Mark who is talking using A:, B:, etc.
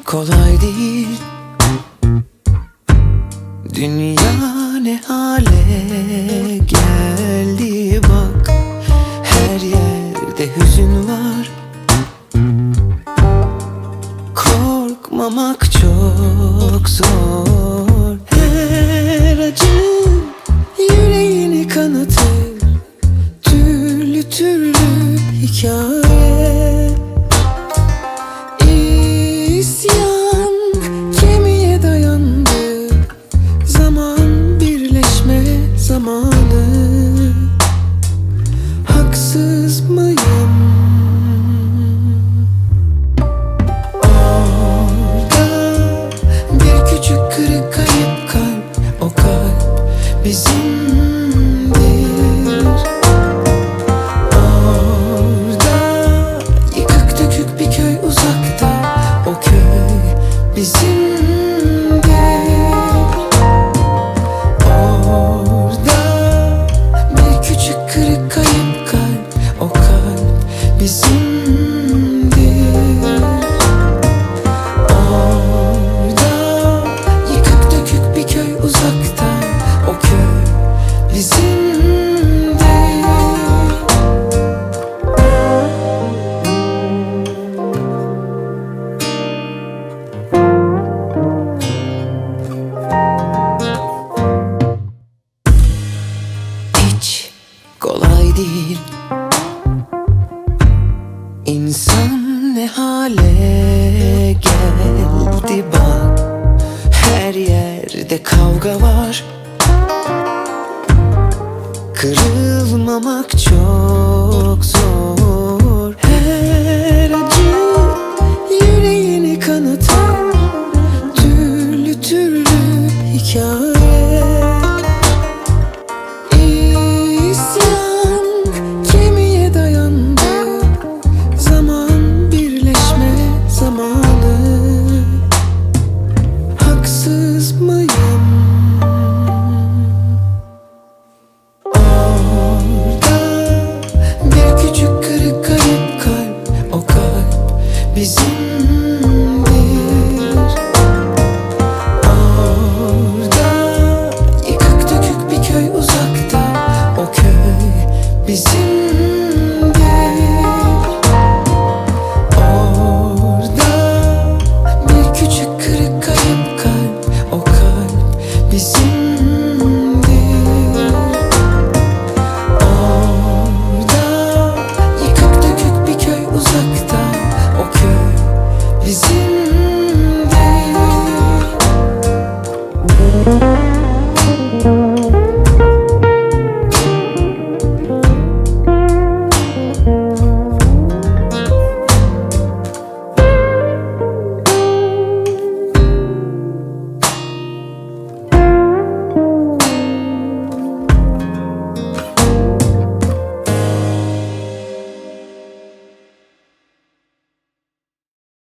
A: kolay değil. Dünya ne hale geldi bak. Her yerde hüzün var. Korkmamak çok zor. Her acı yüreğini kanatır. Türlü türlü hikaye. İsyan kemiğe dayandı. Zaman birleşme zamanı. Haksız mıyım? Orada bir küçük kırık kayıp kalp. O kalp bizimdir. Orada yıkık dökük bir köy uzakta. O köy bizimdir. Orada bir küçük kırık kayıp kalp. O kalp bizimdir. Orada yıkık dökük bir köy uzakta. O köy bizimdir. Hiç kolay değil. İnsan ne hale geldi bak. Her yerde kavga var. Kırılmamak çok zor. Her acı yüreğini kanatır. Türlü türlü hikaye. İsyan kemiğe dayandı. Zaman birleşme zamanı. Haksız mıyım? Orada bir küçük kırık kayıp kalp. O kalp bizimdir. Orada yıkık dökük bir köy uzakta. O köy bizimdir. Orada bir küçük kırık kayıp kalp. O kalp bizimdir. Orada yıkık dökük bir köy uzakta. O köy bizimdir.